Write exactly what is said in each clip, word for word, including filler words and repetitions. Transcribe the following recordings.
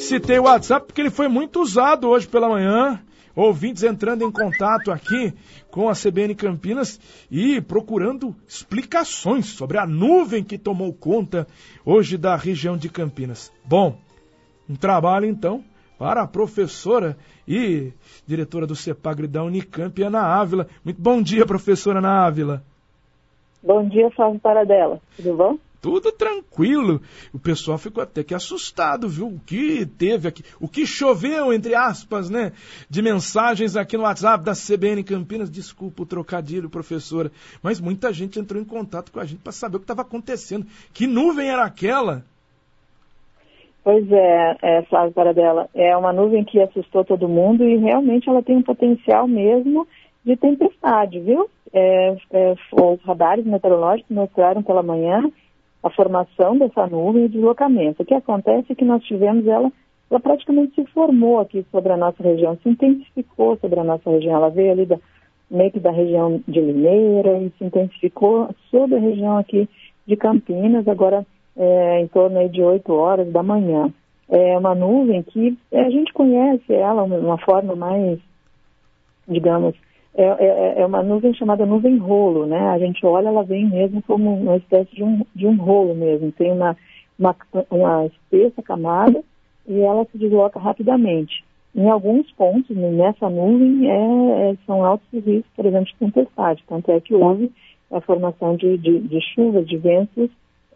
citei o WhatsApp porque ele foi muito usado hoje pela manhã. Ouvintes entrando em contato aqui com a C B N Campinas e procurando explicações sobre a nuvem que tomou conta hoje da região de Campinas. Bom, um trabalho então para a professora e diretora do CEPAGRE da Unicamp, Ana Ávila. Muito bom dia, professora Ana Ávila. Bom dia, Flávio Paradela. Tudo bom? Tudo tranquilo. O pessoal ficou até que assustado, viu? O que teve aqui, o que choveu, entre aspas, né? De mensagens aqui no WhatsApp da C B N Campinas. Desculpa o trocadilho, professora. Mas muita gente entrou em contato com a gente para saber o que estava acontecendo. Que nuvem era aquela? Pois é, é, Flávio Paradela. É uma nuvem que assustou todo mundo e realmente ela tem um potencial mesmo de tempestade, viu? É, é, os radares meteorológicos mostraram pela manhã a formação dessa nuvem e o deslocamento. O que acontece é que nós tivemos ela, ela praticamente se formou aqui sobre a nossa região, se intensificou sobre a nossa região. Ela veio ali da, meio que da região de Limeira e se intensificou sobre a região aqui de Campinas, agora é, em torno aí de oito horas da manhã. É uma nuvem que a gente conhece ela, uma forma mais, digamos, É, é, é uma nuvem chamada nuvem rolo, né? A gente olha, ela vem mesmo como uma espécie de um, de um rolo mesmo. Tem uma, uma, uma espessa camada e ela se desloca rapidamente. Em alguns pontos, nessa nuvem, é, é, são altos riscos, por exemplo, de tempestade. Tanto é que houve a formação de, de, de chuvas, de ventos,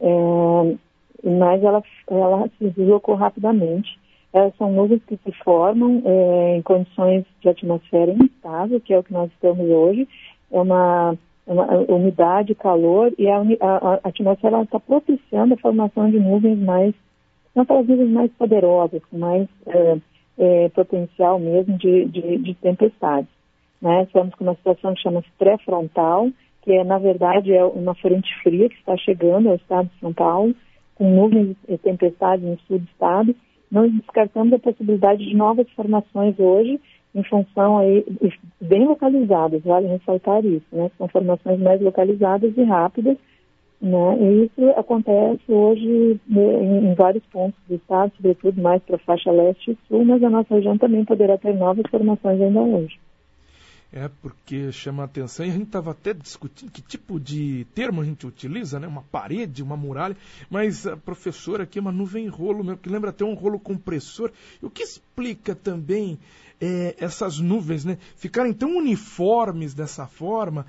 é, mas ela, ela se deslocou rapidamente. Elas são nuvens que se formam é, em condições de atmosfera instável, que é o que nós estamos hoje. É uma, uma umidade, calor, e a, a, a atmosfera está propiciando a formação de nuvens mais, não aquelas nuvens mais poderosas, com mais é, é, potencial mesmo de, de, de tempestades. Né? Estamos com uma situação que chama-se pré-frontal, que é, na verdade, é uma frente fria que está chegando ao estado de São Paulo, com nuvens e tempestades no sul do estado. Nós descartamos a possibilidade de novas formações hoje, em função aí, bem localizadas, vale ressaltar isso, né? São formações mais localizadas e rápidas, né? E isso acontece hoje em, em vários pontos do estado, sobretudo mais para a faixa leste e sul, mas a nossa região também poderá ter novas formações ainda hoje. É, porque chama a atenção, e a gente estava até discutindo que tipo de termo a gente utiliza, né? Uma parede, uma muralha, mas a professora aqui é uma nuvem rolo mesmo, que lembra até um rolo compressor. E o que explica também é, essas nuvens, né? Ficarem tão uniformes dessa forma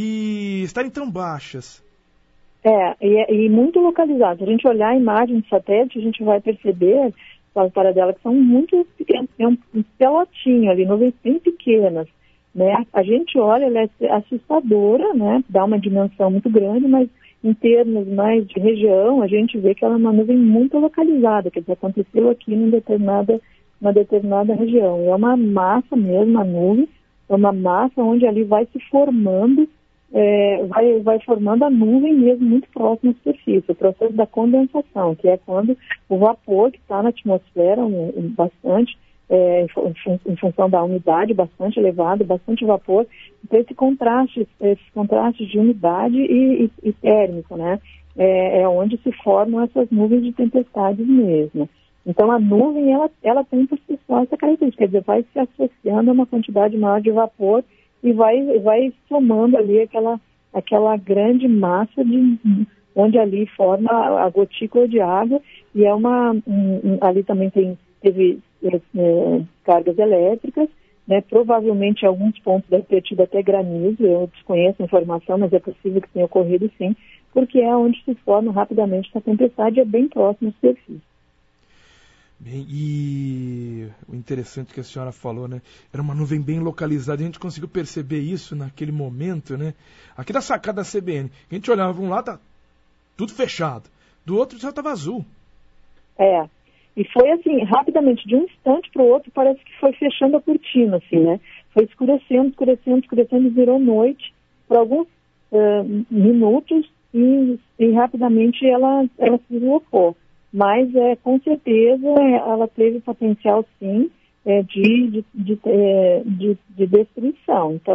e estarem tão baixas? É, e, e muito localizadas. Se a gente olhar a imagem de satélite, a gente vai perceber, as paradelas, que são muito pequenas, tem um, um pelotinho ali, nuvens bem pequenas. Né? A gente olha, ela é assustadora, né? Dá uma dimensão muito grande, mas em termos mais de região, a gente vê que ela é uma nuvem muito localizada, que aconteceu aqui em determinada, uma determinada região. E é uma massa mesmo, a nuvem, é uma massa onde ali vai se formando, é, vai, vai formando a nuvem mesmo muito próxima à superfície, o processo da condensação, que é quando o vapor que está na atmosfera, um, um, bastante, É, em, em função da umidade bastante elevada, bastante vapor, então esse contraste, esses contrastes de umidade e, e, e térmico, né, é, é onde se formam essas nuvens de tempestades mesmo. Então a nuvem, ela, ela tem por si só essa característica, quer dizer, vai se associando a uma quantidade maior de vapor e vai, vai somando ali aquela, aquela grande massa de, onde ali forma a gotícula de água, e é uma, um, um, ali também tem, teve É, cargas elétricas, né? Provavelmente em alguns pontos deve ter tido até granizo, eu desconheço a informação, mas é possível que tenha ocorrido sim, porque é onde se forma rapidamente essa tempestade, é bem próximo à superfície. Bem, e o interessante que a senhora falou, né? Era uma nuvem bem localizada, a gente conseguiu perceber isso naquele momento, né? Aqui da sacada da C B N, a gente olhava um lado, tá tudo fechado, do outro já estava azul. É. E foi assim, rapidamente, de um instante para o outro, parece que foi fechando a cortina, assim, né? Foi escurecendo, escurecendo, escurecendo, e virou noite por alguns uh, minutos e, e rapidamente ela, ela se deslocou. Mas, é, com certeza, ela teve potencial, sim, é, de, de, de, de, de destruição. Então,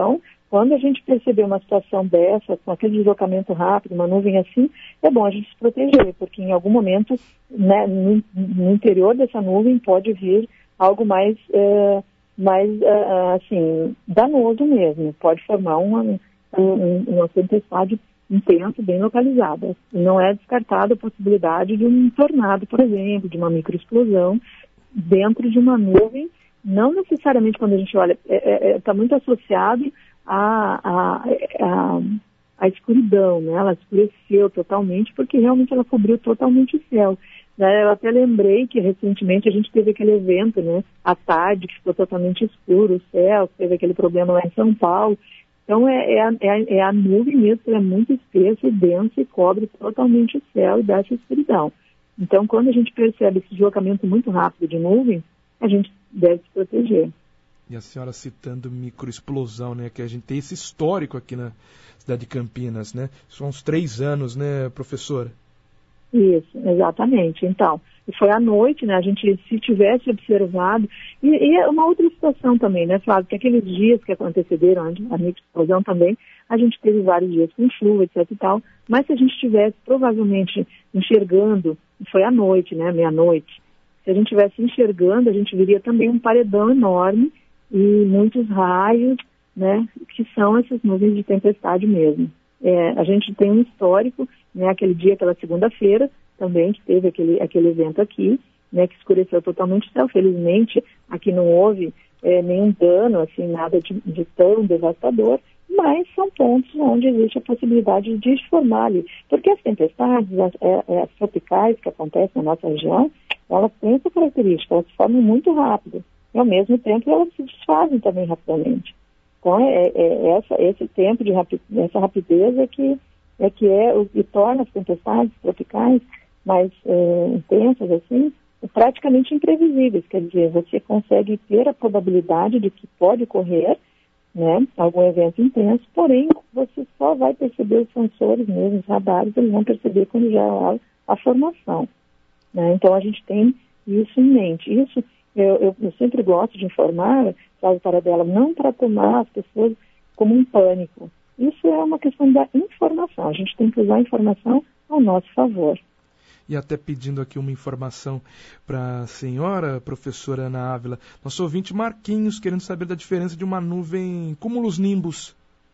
Quando a gente perceber uma situação dessa, com aquele deslocamento rápido, uma nuvem assim, é bom a gente se proteger, porque em algum momento, né, no, no interior dessa nuvem pode vir algo mais, é, mais é, assim, danoso mesmo. Pode formar uma, um, uma tempestade intensa, bem localizada. Não é descartada a possibilidade de um tornado, por exemplo, de uma microexplosão dentro de uma nuvem. Não necessariamente quando a gente olha, está é, é, tá muito associado A, a, a, a escuridão, né? Ela escureceu totalmente porque realmente ela cobriu totalmente o céu. Né? Eu até lembrei que recentemente a gente teve aquele evento, né? À tarde, que ficou totalmente escuro o céu, teve aquele problema lá em São Paulo. Então é, é, a, é, a, é a nuvem mesmo, ela é muito espessa e densa e cobre totalmente o céu e dá essa escuridão. Então quando a gente percebe esse deslocamento muito rápido de nuvem, a gente deve se proteger. E a senhora citando microexplosão, né? Que a gente tem esse histórico aqui na cidade de Campinas, né? São uns três anos, né, professora? Isso, exatamente. Então, e foi à noite, né? A gente, se tivesse observado... E, e é uma outra situação também, né, Flávio? Que aqueles dias que antecederam a microexplosão também, a gente teve vários dias com chuva, etc e tal. Mas se a gente estivesse provavelmente enxergando, foi à noite, né? Meia-noite. Se a gente estivesse enxergando, a gente viria também um paredão enorme e muitos raios, né, que são essas nuvens de tempestade mesmo. É, a gente tem um histórico, né, aquele dia, aquela segunda-feira, também que teve aquele, aquele evento aqui, né, que escureceu totalmente o céu. Felizmente, aqui não houve é, nenhum dano, assim, nada de, de tão devastador, mas são pontos onde existe a possibilidade de formar ali. Porque as tempestades, as, as tropicais que acontecem na nossa região, elas têm essa característica, elas se formam muito rápido. E, ao mesmo tempo, elas se desfazem também rapidamente. Então, é, é, é essa, esse tempo de rapidez, essa rapidez é que é, que é o que torna as tempestades tropicais mais é, intensas, assim, praticamente imprevisíveis. Quer dizer, você consegue ter a probabilidade de que pode ocorrer, né, algum evento intenso, porém, você só vai perceber os sensores mesmo, os radares, eles vão perceber quando já há a formação. Né? Então, a gente tem isso em mente. Isso Eu, eu, eu sempre gosto de informar, Flávio Paradella, não para tomar as pessoas como um pânico. Isso é uma questão da informação. A gente tem que usar a informação ao nosso favor. E até pedindo aqui uma informação para a senhora, professora Ana Ávila, nosso ouvinte Marquinhos, querendo saber da diferença de uma nuvem cumulus-nimbus.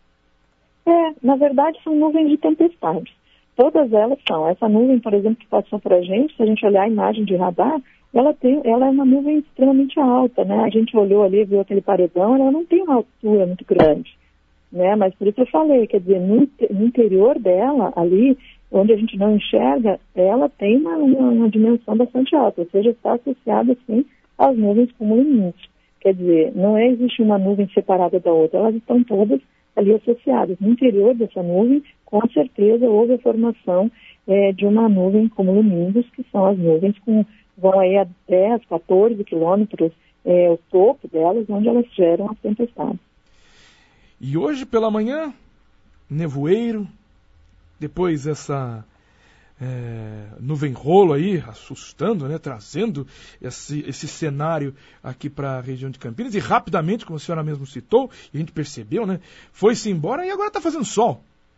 É, na verdade são nuvens de tempestade. Todas elas são. Essa nuvem, por exemplo, que passou para a gente, se a gente olhar a imagem de radar, ela, tem, ela é uma nuvem extremamente alta, né? A gente olhou ali, viu aquele paredão, ela não tem uma altura muito grande, né? Mas por isso eu falei, quer dizer, no, no interior dela, ali, onde a gente não enxerga, ela tem uma, uma, uma dimensão bastante alta, ou seja, está associada, sim, às nuvens cumulonimbus. Quer dizer, não é, existe uma nuvem separada da outra, elas estão todas ali associadas. No interior dessa nuvem, com certeza, houve a formação é, de uma nuvem cumulonimbus, que são as nuvens com vão aí a dez, quatorze quilômetros, é, o topo delas, onde elas geram as tempestades. E hoje pela manhã, nevoeiro, depois essa é, nuvem rolo aí, assustando, né, trazendo esse, esse cenário aqui para a região de Campinas, e rapidamente, como a senhora mesmo citou, e a gente percebeu, né, foi-se embora e agora está fazendo sol.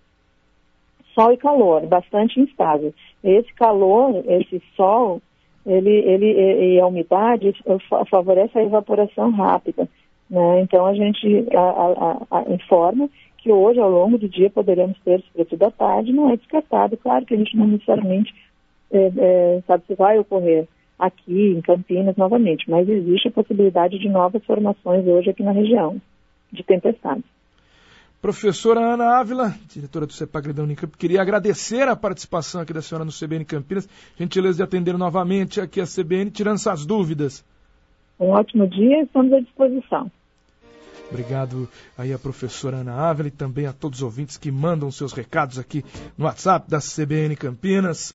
Sol e calor, bastante instável. Esse calor, esse sol, ele, ele, e a umidade favorece a evaporação rápida, né? Então a gente a, a, a, informa que hoje, ao longo do dia, poderemos ter, sobretudo à tarde, não é descartado. Claro que a gente não necessariamente é, é, sabe se vai ocorrer aqui em Campinas novamente, mas existe a possibilidade de novas formações hoje aqui na região, de tempestades. Professora Ana Ávila, diretora do CEPAGRE da Unicamp, queria agradecer a participação aqui da senhora no C B N Campinas, gentileza de atender novamente aqui a C B N, tirando essas dúvidas. Um ótimo dia e estamos à disposição. Obrigado aí a professora Ana Ávila e também a todos os ouvintes que mandam seus recados aqui no WhatsApp da C B N Campinas.